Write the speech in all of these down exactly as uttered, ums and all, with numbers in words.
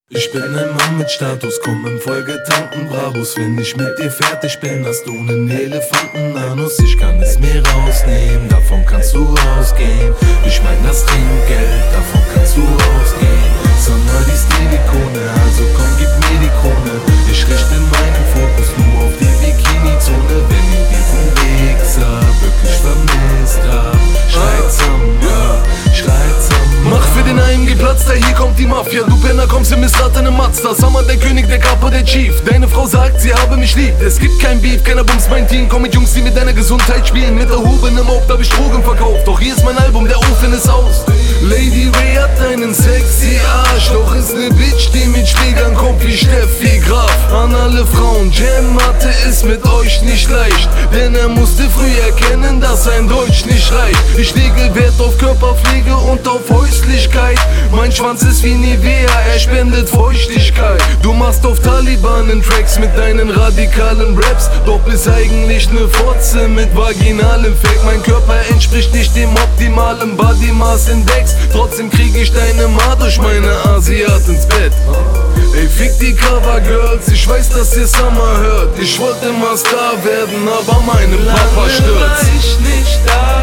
Ich bin ein Mann mit Status, komm in vollgetankten Brabus. Wenn ich mit dir fertig bin, hast du nen Elefantenanus. Ich kann es mir rausnehmen, davon kannst du ausgehen. Ich mein das Trinkgeld, davon kannst du ausgehen. Summer die Stilikone, also komm gib mir die Krone. Ich richte meinen Fokus nur auf die Bikini-Zone. Wenn ihr diesen Wichser wirklich vermisst habt, schreit Summer, schreit Summer. Mach für den einen geplatzter, hier kommt die Mafia. Du Penner kommst im Mistrat in nem Mazda. Summer der König, der Capo, der Chief. Deine Frau sagt, sie habe mich lieb. Es gibt kein Beef, keiner bumst mein Team. Komm mit Jungs, die mit deiner Gesundheit spielen. Mit erhobenem Haupt hab ich Drogen verkauft. Doch hier ist mein Album, der Ofen ist aus. Lady Ray hat einen sexy Arsch. Doch ist ne Bitch, die mit Schlägern kommt wie Steffi Graf. An alle Frauen, Jam Mathe ist mit euch nicht leicht. Denn er musste früh erkennen, dass sein Deutsch nicht reicht. Ich lege Wert auf Körperpflege und auf Häuslichkeit. Mein Schwanz ist wie Nivea, er spendet Feuchtigkeit. Du machst auf Talibanen Tracks mit deinen radikalen Raps. Doch bist eigentlich ne Fotze mit vaginalem Fake. Mein Körper entspricht nicht dem optimalen Body Mass Index. Trotzdem krieg ich deine Ma durch meine Asiat ins Bett. Ey, fick die Covergirls, ich weiß, dass ihr Summer hört. Ich wollte mal Star werden, aber meine Papa stürzt. Lange war ich nicht da,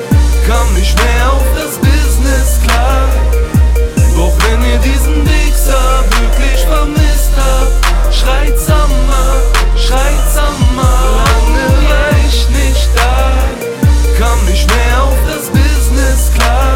kam nicht mehr auf das Business klar. Doch wenn ihr diesen Wichser wirklich vermisst habt, schreit Summer, schreit Summer. Lange war ich nicht da, kam nicht mehr auf das Business klar.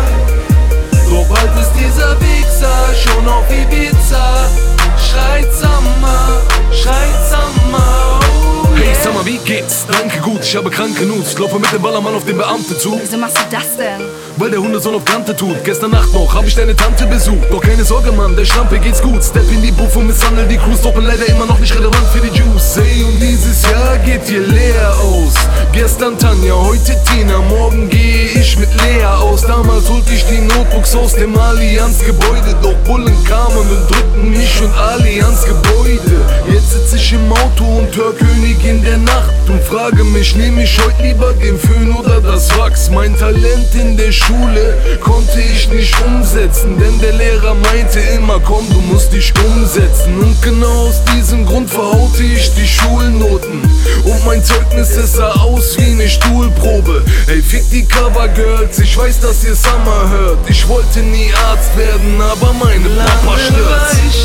Doch bald ist dieser Wichser schon auf Ibiza. Schreit Summer, schreit Summer. Oh yeah. Hey Summer, wie geht's? Danke gut, ich habe kranke News. Ich laufe mit dem Ballermann auf den Beamte zu. Wieso machst du das denn? Weil der Hundesohn auf Kante tut. Gestern Nacht noch hab ich deine Tante besucht. Doch keine Sorge Mann, der Schlampe geht's gut. Step in die Buff und misshandel die Crews. Doch bin leider immer noch nicht relevant für die Juice. Hey, und dieses Jahr geht dir leer aus. Gestern Tanja, heute Tina, morgen gehe ich mit Lea aus. Damals holte ich die Notebooks aus dem Allianz-Gebäude. Doch Bullen kamen und drückten mich und Allianz-Gebäude. Jetzt sitz ich im Auto und hör König in der Nacht und frage mich, nehm ich heute lieber den Föhn oder das Wachs? Mein Talent in der Schule konnte ich nicht umsetzen, denn der Lehrer meinte immer, komm, du musst dich umsetzen. Und genau aus diesem Grund verhaute ich die Schulnoten und mein Zeugnis, es sah aus wie ne Stuhlprobe. Ey, fick die Covergirls, ich weiß, dass ihr Summer hört. Ich wollte nie Arzt werden, aber meine Papa stürzt.